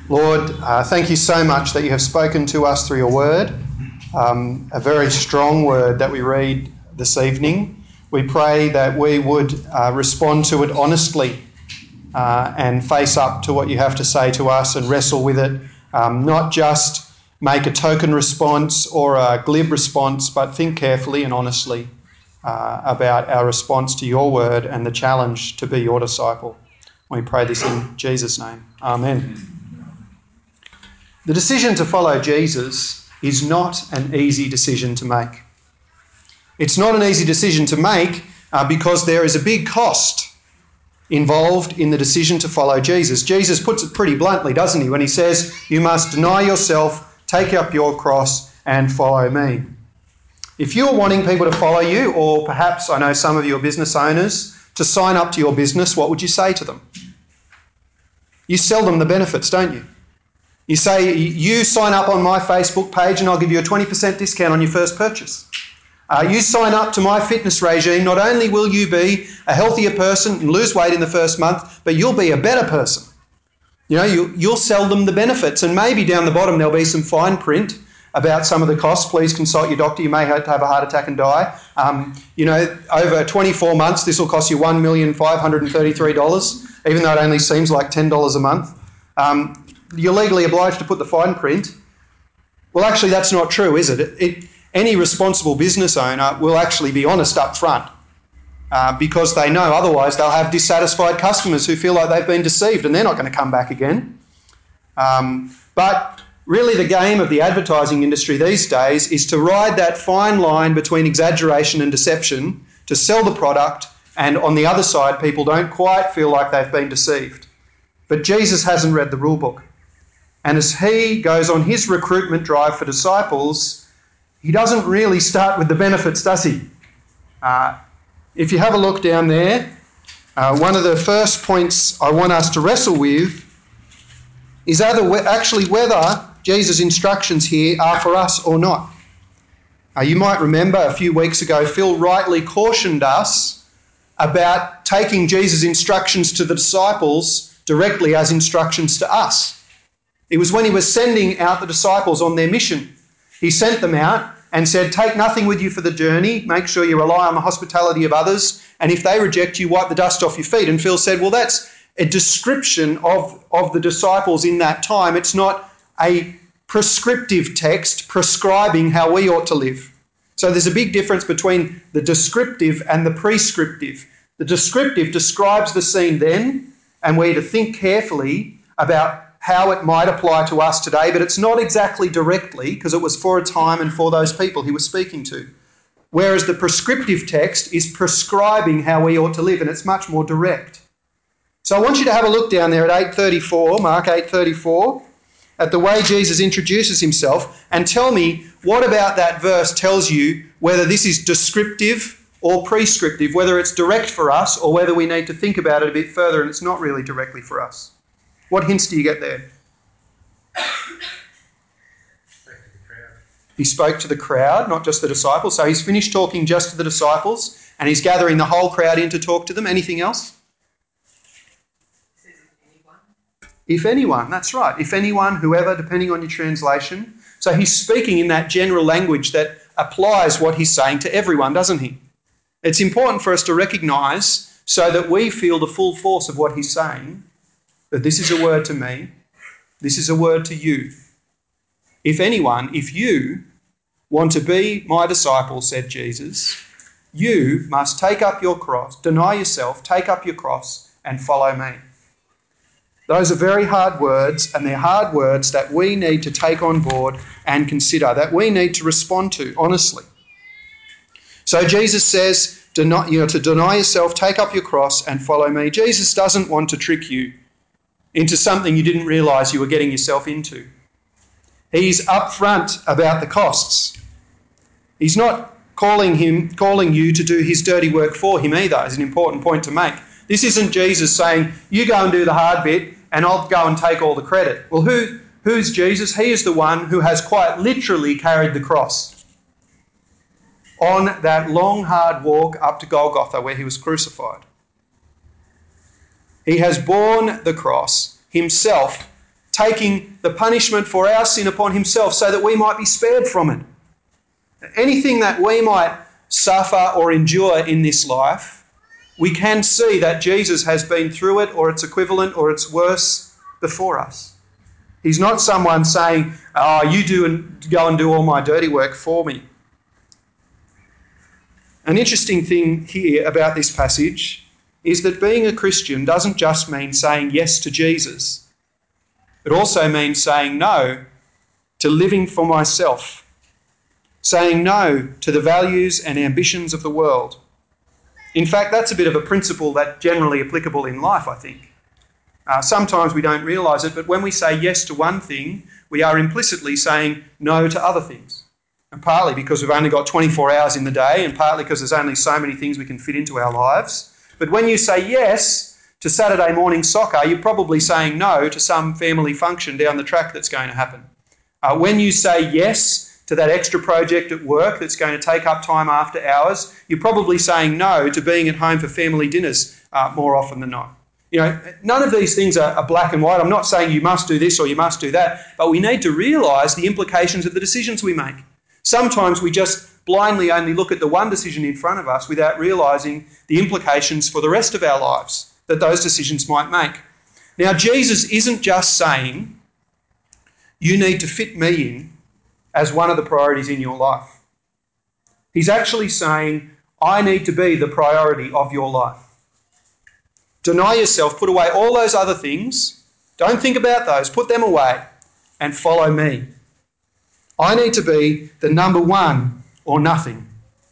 Lord, thank you so much that you have spoken to us through your word, a very strong word that we read this evening. We pray that we would respond to it honestly and face up to what you have to say to us and wrestle with it, not just make a token response or a glib response, but think carefully and honestly about our response to your word and the challenge to be your disciple. We pray this in Jesus' name. Amen. The decision to follow Jesus is not an easy decision to make. It's not an easy decision to make because there is a big cost involved in the decision to follow Jesus. Jesus puts it pretty bluntly, doesn't he, when he says, you must deny yourself, take up your cross and follow me. If you're wanting people to follow you, or perhaps I know some of you are business owners, to sign up to your business, what would you say to them? You sell them the benefits, don't you? You say, you sign up on my Facebook page and I'll give you a 20% discount on your first purchase. You sign up to my fitness regime, not only will you be a healthier person and lose weight in the first month, but you'll be a better person. You know, you'll sell them the benefits, and maybe down the bottom there'll be some fine print about some of the costs. Please consult your doctor. You may have to have a heart attack and die. Over 24 months, this will cost you $1,533, even though it only seems like $10 a month. You're legally obliged to put the fine print. Well, actually, that's not true, is it? Any responsible business owner will actually be honest up front because they know otherwise they'll have dissatisfied customers who feel like they've been deceived and they're not going to come back again. But really the game of the advertising industry these days is to ride that fine line between exaggeration and deception, to sell the product, and on the other side people don't quite feel like they've been deceived. But Jesus hasn't read the rule book. And as he goes on his recruitment drive for disciples, he doesn't really start with the benefits, does he? If you have a look down there, one of the first points I want us to wrestle with is whether Jesus' instructions here are for us or not. You might remember a few weeks ago, Phil rightly cautioned us about taking Jesus' instructions to the disciples directly as instructions to us. It was when he was sending out the disciples on their mission. He sent them out and said, take nothing with you for the journey. Make sure you rely on the hospitality of others. And if they reject you, wipe the dust off your feet. And Phil said, well, that's a description of the disciples in that time. It's not a prescriptive text prescribing how we ought to live. So there's a big difference between the descriptive and the prescriptive. The descriptive describes the scene then, and we're to think carefully about how it might apply to us today, but it's not exactly directly because it was for a time and for those people he was speaking to. Whereas the prescriptive text is prescribing how we ought to live, and it's much more direct. So I want you to have a look down there at 8:34, Mark 8:34, at the way Jesus introduces himself, and tell me what about that verse tells you whether this is descriptive or prescriptive, whether it's direct for us or whether we need to think about it a bit further and it's not really directly for us. What hints do you get there? He spoke to the crowd, not just the disciples. So he's finished talking just to the disciples and he's gathering the whole crowd in to talk to them. Anything else? If anyone, that's right. If anyone, whoever, depending on your translation. So he's speaking in that general language that applies what he's saying to everyone, doesn't he? It's important for us to recognise so that we feel the full force of what he's saying, that this is a word to me, this is a word to you. If anyone, if you want to be my disciple, said Jesus, you must take up your cross, deny yourself, take up your cross and follow me. Those are very hard words, and they're hard words that we need to take on board and consider, that we need to respond to honestly. So Jesus says, to deny yourself, take up your cross and follow me. Jesus doesn't want to trick you into something you didn't realise you were getting yourself into. He's upfront about the costs. He's not calling you to do his dirty work for him either, is an important point to make. This isn't Jesus saying, you go and do the hard bit and I'll go and take all the credit. Well, who's Jesus? He is the one who has quite literally carried the cross on that long, hard walk up to Golgotha where he was crucified. He has borne the cross himself, taking the punishment for our sin upon himself so that we might be spared from it. Anything that we might suffer or endure in this life, we can see that Jesus has been through it, or its equivalent, or its worse before us. He's not someone saying, "Oh, you go and do all my dirty work for me." An interesting thing here about this passage is that being a Christian doesn't just mean saying yes to Jesus. It also means saying no to living for myself, saying no to the values and ambitions of the world. In fact, that's a bit of a principle that's generally applicable in life, I think. Sometimes we don't realise it, but when we say yes to one thing, we are implicitly saying no to other things. And partly because we've only got 24 hours in the day, and partly because there's only so many things we can fit into our lives. But when you say yes to Saturday morning soccer, you're probably saying no to some family function down the track that's going to happen. When you say yes to that extra project at work that's going to take up time after hours, you're probably saying no to being at home for family dinners more often than not. You know, none of these things are black and white. I'm not saying you must do this or you must do that, but we need to realise the implications of the decisions we make. Sometimes we just blindly only look at the one decision in front of us without realising the implications for the rest of our lives that those decisions might make. Now, Jesus isn't just saying you need to fit me in as one of the priorities in your life. He's actually saying I need to be the priority of your life. Deny yourself, put away all those other things, don't think about those, put them away and follow me. I need to be the number one or nothing.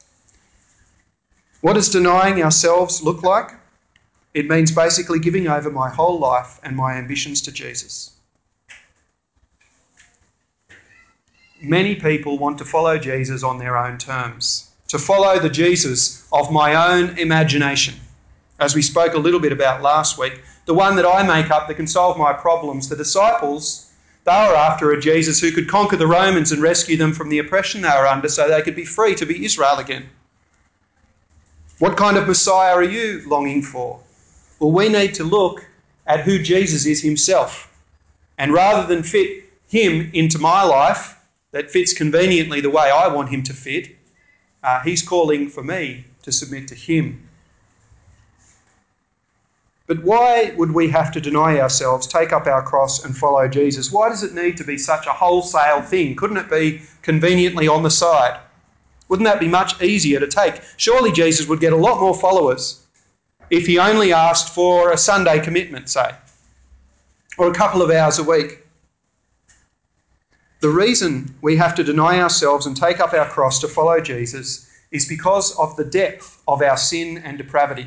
What does denying ourselves look like? It means basically giving over my whole life and my ambitions to Jesus. Many people want to follow Jesus on their own terms, to follow the Jesus of my own imagination, as we spoke a little bit about last week, the one that I make up that can solve my problems. The disciples, they were after a Jesus who could conquer the Romans and rescue them from the oppression they were under so they could be free to be Israel again. What kind of Messiah are you longing for? Well, we need to look at who Jesus is himself. And rather than fit him into my life that fits conveniently the way I want him to fit, he's calling for me to submit to him. But why would we have to deny ourselves, take up our cross and follow Jesus? Why does it need to be such a wholesale thing? Couldn't it be conveniently on the side? Wouldn't that be much easier to take? Surely Jesus would get a lot more followers if he only asked for a Sunday commitment, say, or a couple of hours a week. The reason we have to deny ourselves and take up our cross to follow Jesus is because of the depth of our sin and depravity.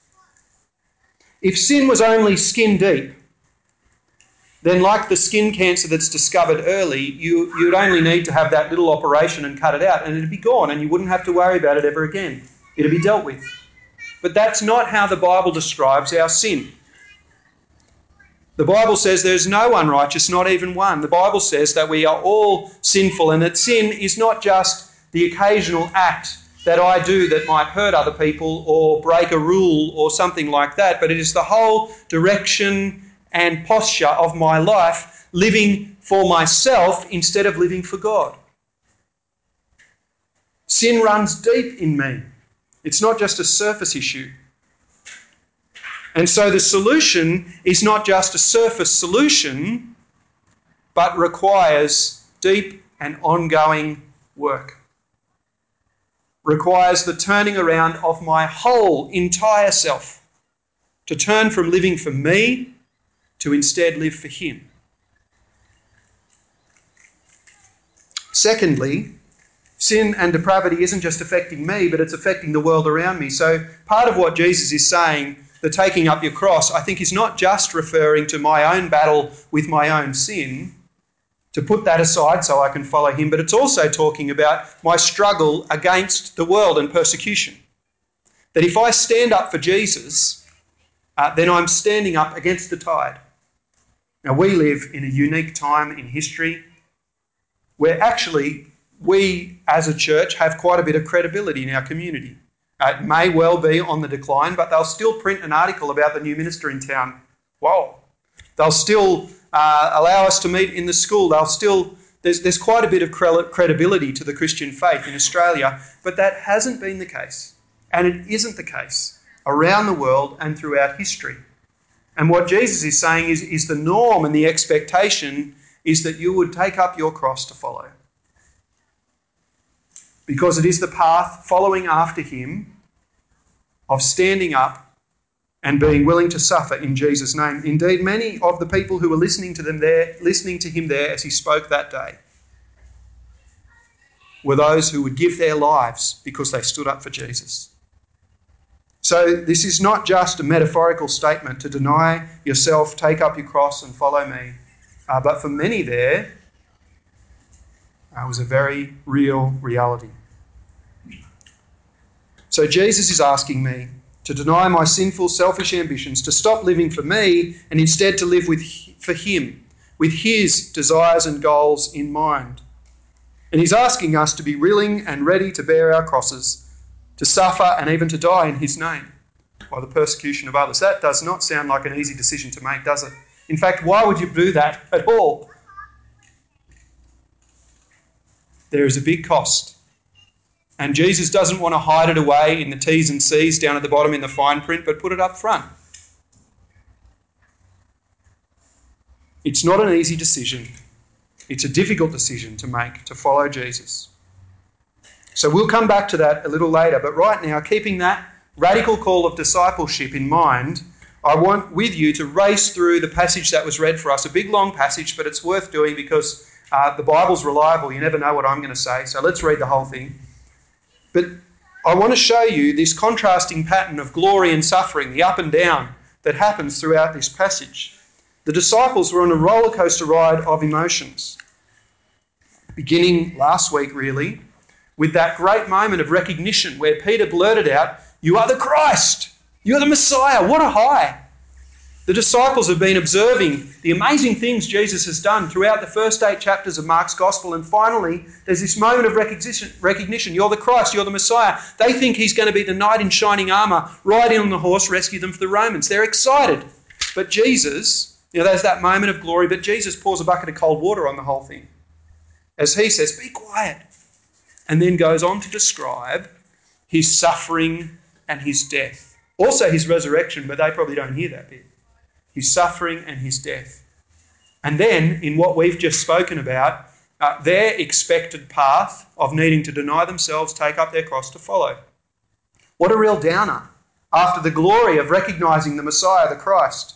If sin was only skin deep, then like the skin cancer that's discovered early, you'd only need to have that little operation and cut it out and it'd be gone and you wouldn't have to worry about it ever again. It'd be dealt with. But that's not how the Bible describes our sin. The Bible says there's no one righteous, not even one. The Bible says that we are all sinful and that sin is not just the occasional act that I do that might hurt other people or break a rule or something like that, but it is the whole direction and posture of my life, living for myself instead of living for God. Sin runs deep in me. It's not just a surface issue. And so the solution is not just a surface solution, but requires deep and ongoing work. Requires the turning around of my whole entire self, to turn from living for me to instead live for him. Secondly, sin and depravity isn't just affecting me, but it's affecting the world around me. So part of what Jesus is saying, the taking up your cross, I think is not just referring to my own battle with my own sin, to put that aside so I can follow him, but it's also talking about my struggle against the world and persecution. That if I stand up for Jesus, then I'm standing up against the tide. Now, we live in a unique time in history where actually we as a church have quite a bit of credibility in our community. It may well be on the decline, but they'll still print an article about the new minister in town. Whoa. They'll still allow us to meet in the school. There's quite a bit of credibility to the Christian faith in Australia, but that hasn't been the case, and it isn't the case around the world and throughout history. And what Jesus is saying is the norm and the expectation is that you would take up your cross to follow. Because it is the path following after him of standing up and being willing to suffer in Jesus' name. Indeed, many of the people who were listening to him there as he spoke that day were those who would give their lives because they stood up for Jesus. So this is not just a metaphorical statement to deny yourself, take up your cross and follow me. But for many there, it was a very real reality. So Jesus is asking me to deny my sinful, selfish ambitions, to stop living for me and instead to live for him, with his desires and goals in mind. And he's asking us to be willing and ready to bear our crosses, to suffer and even to die in his name by the persecution of others. That does not sound like an easy decision to make, does it? In fact, why would you do that at all? There is a big cost. And Jesus doesn't want to hide it away in the T's and C's down at the bottom in the fine print, but put it up front. It's not an easy decision. It's a difficult decision to make, to follow Jesus. So we'll come back to that a little later. But right now, keeping that radical call of discipleship in mind, I want with you to race through the passage that was read for us. A big, long passage, but it's worth doing because the Bible's reliable. You never know what I'm going to say. So let's read the whole thing. But I want to show you this contrasting pattern of glory and suffering, the up and down that happens throughout this passage. The disciples were on a roller coaster ride of emotions, beginning last week really, with that great moment of recognition where Peter blurted out, "You are the Christ, you are the Messiah." What a high. The disciples have been observing the amazing things Jesus has done throughout the first 8 chapters of Mark's Gospel, and finally there's this moment of recognition. You're the Christ, you're the Messiah. They think he's going to be the knight in shining armour, ride in on the horse, rescue them from the Romans. They're excited. But Jesus, there's that moment of glory, but Jesus pours a bucket of cold water on the whole thing. As he says, "Be quiet," and then goes on to describe his suffering and his death. Also his resurrection, but they probably don't hear that bit. His suffering and his death. And then, in what we've just spoken about, their expected path of needing to deny themselves, take up their cross to follow. What a real downer after the glory of recognising the Messiah, the Christ.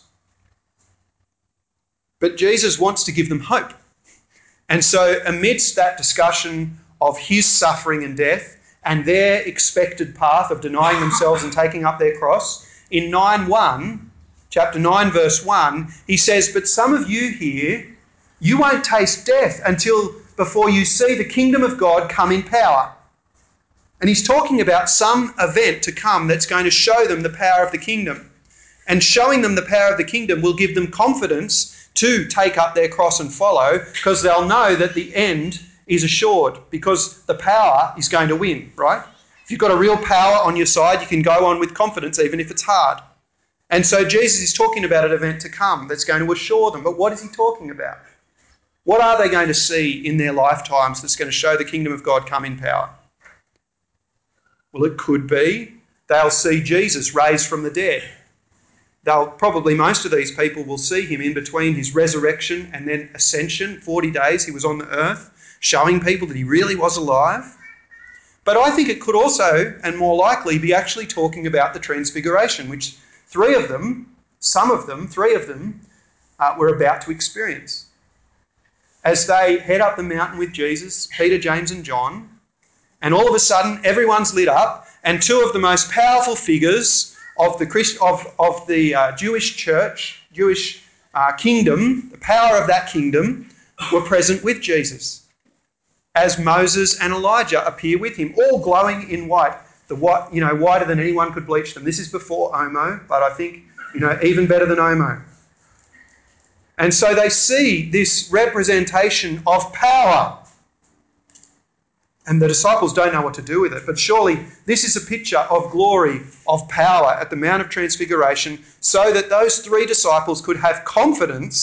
But Jesus wants to give them hope. And so amidst that discussion of his suffering and death and their expected path of denying themselves and taking up their cross, in chapter 9, verse 1, he says, "But some of you here, you won't taste death before you see the kingdom of God come in power." And he's talking about some event to come that's going to show them the power of the kingdom. And showing them the power of the kingdom will give them confidence to take up their cross and follow, because they'll know that the end is assured, because the power is going to win, right? If you've got a real power on your side, you can go on with confidence even if it's hard. And so Jesus is talking about an event to come that's going to assure them. But what is he talking about? What are they going to see in their lifetimes that's going to show the kingdom of God come in power? Well, it could be they'll see Jesus raised from the dead. Most of these people will see him in between his resurrection and then ascension. 40 days he was on the earth, showing people that he really was alive. But I think it could also, and more likely, be actually talking about the transfiguration, which three of them were about to experience. As they head up the mountain with Jesus, Peter, James and John, and all of a sudden everyone's lit up, and two of the most powerful figures of the Jewish church, Jewish kingdom, the power of that kingdom, were present with Jesus, as Moses and Elijah appear with him, all glowing in white. Whiter than anyone could bleach them. This is before Omo, but I think, even better than Omo. And so they see this representation of power. And the disciples don't know what to do with it. But surely this is a picture of glory, of power at the Mount of Transfiguration, so that those three disciples could have confidence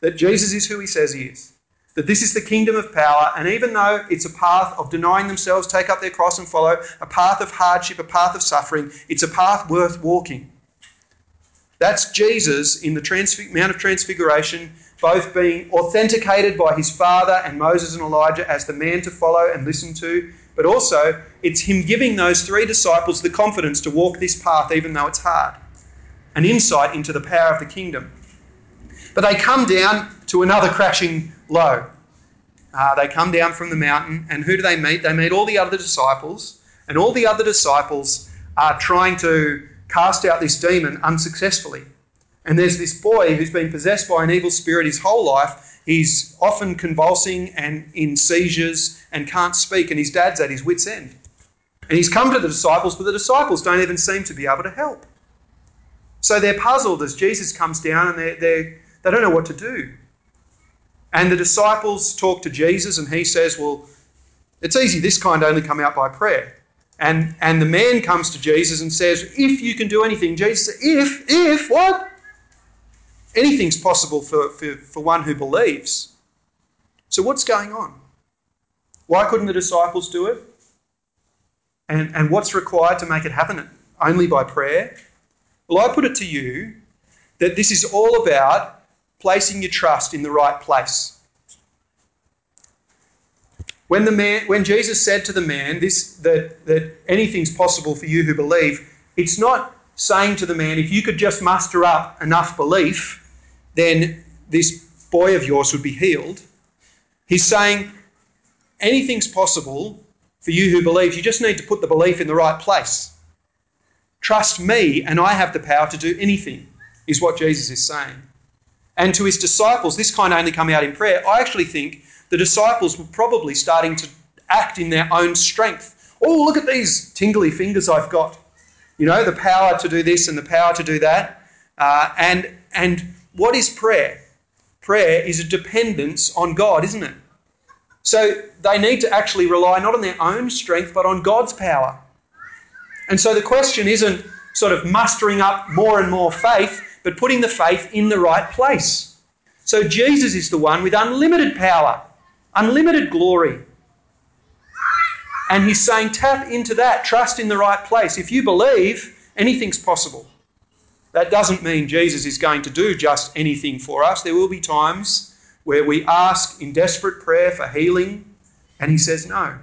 that Jesus is who he says he is, that this is the kingdom of power, and even though it's a path of denying themselves, take up their cross and follow, a path of hardship, a path of suffering, it's a path worth walking. That's Jesus in the Mount of Transfiguration, both being authenticated by his Father and Moses and Elijah as the man to follow and listen to, but also it's him giving those three disciples the confidence to walk this path even though it's hard, an insight into the power of the kingdom. But they come down to another crashing low. They come down from the mountain, and who do they meet? They meet all the other disciples, and all the other disciples are trying to cast out this demon unsuccessfully. And there's this boy who's been possessed by an evil spirit his whole life. He's often convulsing and in seizures and can't speak, and his dad's at his wit's end. And he's come to the disciples, but the disciples don't even seem to be able to help. So they're puzzled as Jesus comes down, and they don't know what to do. And the disciples talk to Jesus, and he says, well, it's easy, this kind only come out by prayer. And the man comes to Jesus and says, if you can do anything. Jesus says, if, what? Anything's possible for one who believes. So what's going on? Why couldn't the disciples do it? And what's required to make it happen? Only by prayer? Well, I put it to you that this is all about placing your trust in the right place. When Jesus said to the man that anything's possible for you who believe, it's not saying to the man, if you could just muster up enough belief, then this boy of yours would be healed. He's saying anything's possible for you who believe. You just need to put the belief in the right place. Trust me, and I have the power to do anything, is what Jesus is saying. And to his disciples, this kind only come out in prayer. I actually think the disciples were probably starting to act in their own strength. Oh, look at these tingly fingers I've got. You know, the power to do this and the power to do that. And what is prayer? Prayer is a dependence on God, isn't it? So they need to actually rely not on their own strength, but on God's power. And so the question isn't sort of mustering up more and more faith, but putting the faith in the right place. So Jesus is the one with unlimited power, unlimited glory. And he's saying, tap into that, trust in the right place. If you believe, anything's possible. That doesn't mean Jesus is going to do just anything for us. There will be times where we ask in desperate prayer for healing, and he says no.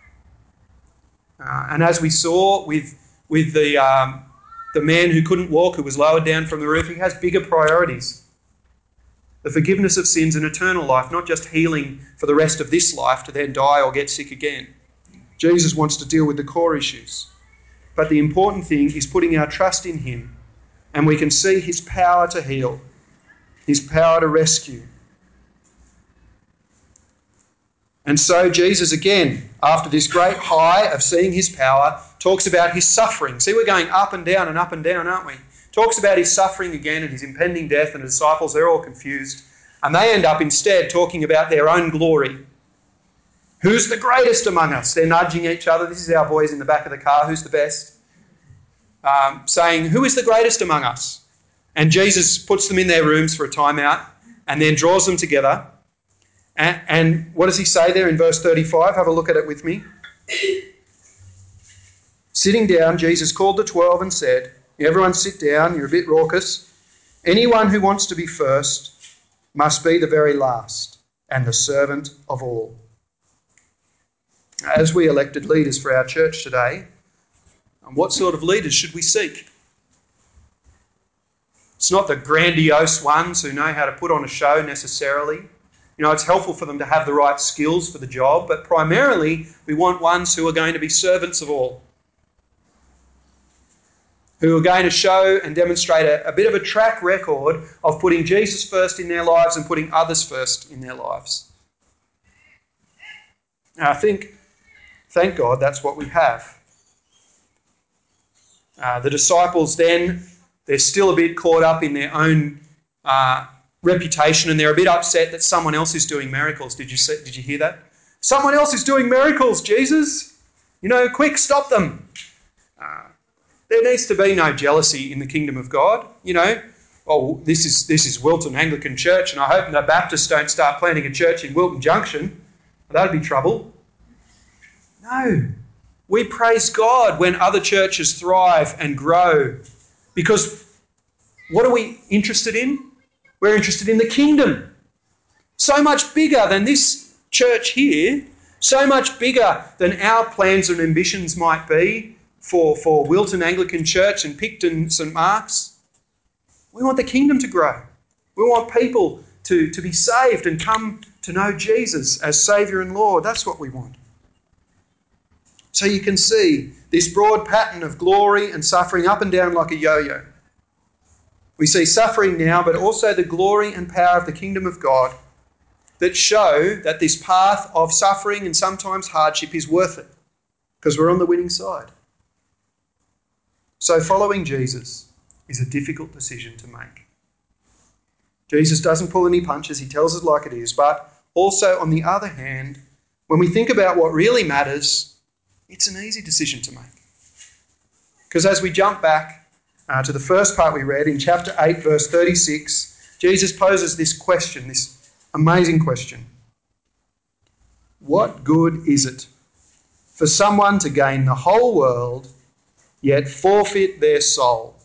And as we saw with the man who couldn't walk, who was lowered down from the roof, he has bigger priorities. The forgiveness of sins and eternal life, not just healing for the rest of this life to then die or get sick again. Jesus wants to deal with the core issues. But the important thing is putting our trust in him, and we can see his power to heal, his power to rescue. And so Jesus, again, after this great high of seeing his power, talks about his suffering. See, we're going up and down, aren't we? Talks about his suffering again and his impending death, and the disciples, they're all confused. And they end up instead talking about their own glory. Who's the greatest among us? They're nudging each other. This is our boys in the back of the car. Who's the best? Saying, who is the greatest among us? And Jesus puts them in their rooms for a timeout and then draws them together. And what does he say there in verse 35? Have a look at it with me. Sitting down, Jesus called the 12 and said, everyone sit down, you're a bit raucous. Anyone who wants to be first must be the very last and the servant of all. As we elected leaders for our church today, what sort of leaders should we seek? It's not the grandiose ones who know how to put on a show necessarily. You know, it's helpful for them to have the right skills for the job, but primarily we want ones who are going to be servants of all, who are going to show and demonstrate a bit of a track record of putting Jesus first in their lives and putting others first in their lives. And I think, thank God, that's what we have. The disciples then, they're still a bit caught up in their own reputation, and they're a bit upset that someone else is doing miracles. Did you hear that? Someone else is doing miracles, Jesus. You know, quick, stop them. There needs to be no jealousy in the kingdom of God. You know, oh, this is Wilton Anglican Church, and I hope the Baptists don't start planting a church in Wilton Junction. That'd be trouble. No. We praise God when other churches thrive and grow, because what are we interested in? We're interested in the kingdom. So much bigger than this church here, so much bigger than our plans and ambitions might be for Wilton Anglican Church and Picton St Mark's. We want the kingdom to grow. We want people to be saved and come to know Jesus as Saviour and Lord. That's what we want. So you can see this broad pattern of glory and suffering up and down like a yo-yo. We see suffering now, but also the glory and power of the kingdom of God that show that this path of suffering and sometimes hardship is worth it, because we're on the winning side. So following Jesus is a difficult decision to make. Jesus doesn't pull any punches, he tells us like it is, but also on the other hand, when we think about what really matters, it's an easy decision to make. Because as we jump back to the first part we read in chapter 8, verse 36, Jesus poses this question, this amazing question. What good is it for someone to gain the whole world yet forfeit their soul?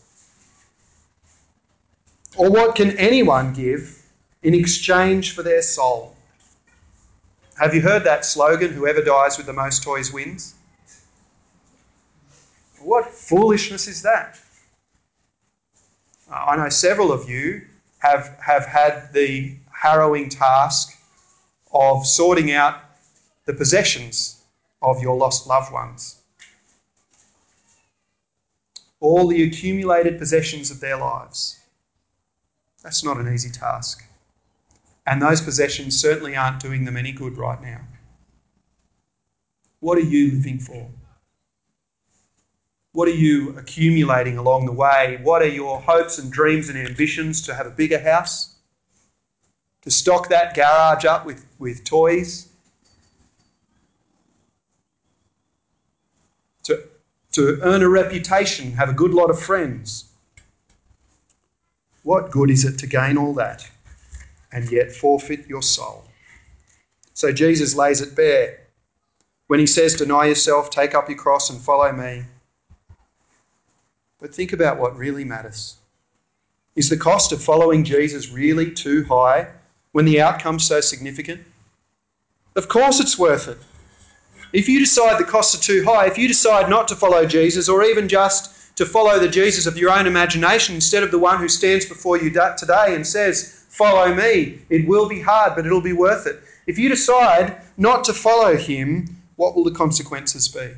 Or what can anyone give in exchange for their soul? Have you heard that slogan, whoever dies with the most toys wins? What foolishness is that? I know several of you have had the harrowing task of sorting out the possessions of your lost loved ones. All the accumulated possessions of their lives. That's not an easy task. And those possessions certainly aren't doing them any good right now. What are you living for? What are you accumulating along the way? What are your hopes and dreams and ambitions? To have a bigger house? To stock that garage up with toys? To earn a reputation, have a good lot of friends? What good is it to gain all that and yet forfeit your soul? So Jesus lays it bare when he says, deny yourself, take up your cross and follow me. But think about what really matters. Is the cost of following Jesus really too high when the outcome's so significant? Of course it's worth it. If you decide the costs are too high, if you decide not to follow Jesus, or even just to follow the Jesus of your own imagination instead of the one who stands before you today and says, follow me, it will be hard, but it'll be worth it. If you decide not to follow him, what will the consequences be?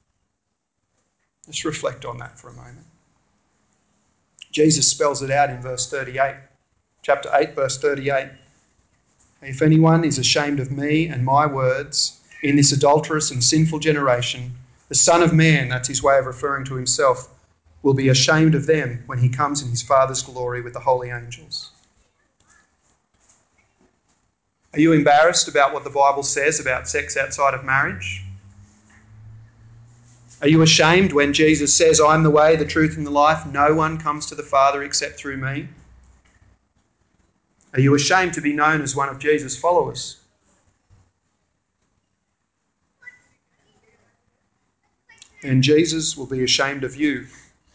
Let's reflect on that for a moment. Jesus spells it out in verse 38, chapter 8, verse 38. If anyone is ashamed of me and my words in this adulterous and sinful generation, the Son of Man, that's his way of referring to himself, will be ashamed of them when he comes in his Father's glory with the holy angels. Are you embarrassed about what the Bible says about sex outside of marriage? Are you ashamed when Jesus says, I'm the way, the truth and the life, no one comes to the Father except through me? Are you ashamed to be known as one of Jesus' followers? Then Jesus will be ashamed of you.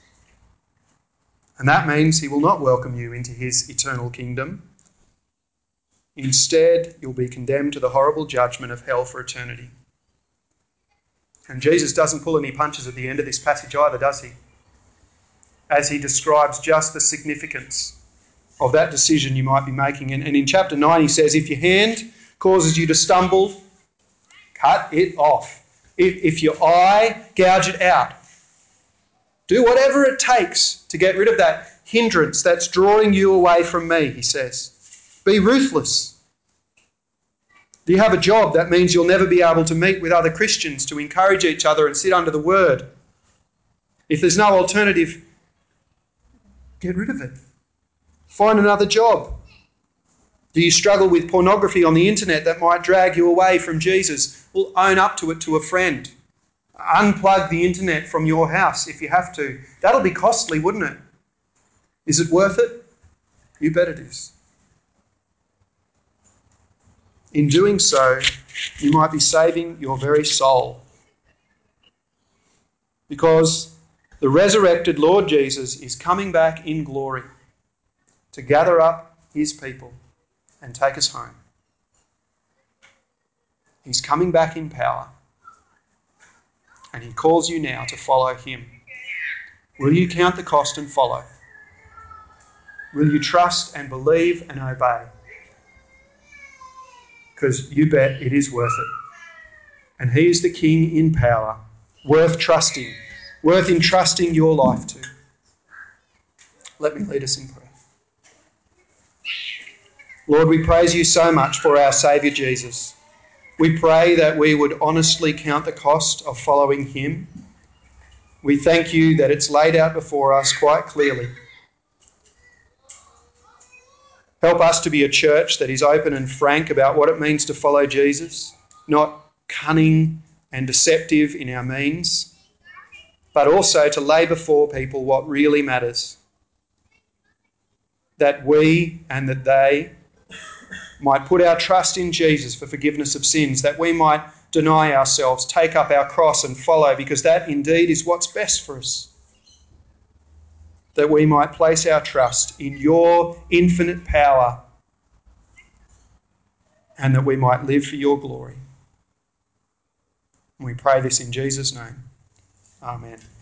And that means he will not welcome you into his eternal kingdom. Instead, you'll be condemned to the horrible judgment of hell for eternity. And Jesus doesn't pull any punches at the end of this passage either, does he? As he describes just the significance of that decision you might be making. And in chapter 9 he says, if your hand causes you to stumble, cut it off. If your eye, gouge it out. Do whatever it takes to get rid of that hindrance that's drawing you away from me, he says. Be ruthless. Do you have a job that means you'll never be able to meet with other Christians to encourage each other and sit under the word? If there's no alternative, get rid of it. Find another job. Do you struggle with pornography on the internet that might drag you away from Jesus? Well, own up to it to a friend. Unplug the internet from your house if you have to. That'll be costly, wouldn't it? Is it worth it? You bet it is. In doing so, you might be saving your very soul. Because the resurrected Lord Jesus is coming back in glory to gather up his people and take us home. He's coming back in power, and he calls you now to follow him. Will you count the cost and follow? Will you trust and believe and obey? Because you bet it is worth it. And he is the King in power, worth trusting, worth entrusting your life to. Let me lead us in prayer. Lord, we praise you so much for our Saviour Jesus. We pray that we would honestly count the cost of following him. We thank you that it's laid out before us quite clearly. Help us to be a church that is open and frank about what it means to follow Jesus, not cunning and deceptive in our means, but also to lay before people what really matters. That we and that they might put our trust in Jesus for forgiveness of sins, that we might deny ourselves, take up our cross and follow, because that indeed is what's best for us. That we might place our trust in your infinite power and that we might live for your glory. And we pray this in Jesus' name. Amen.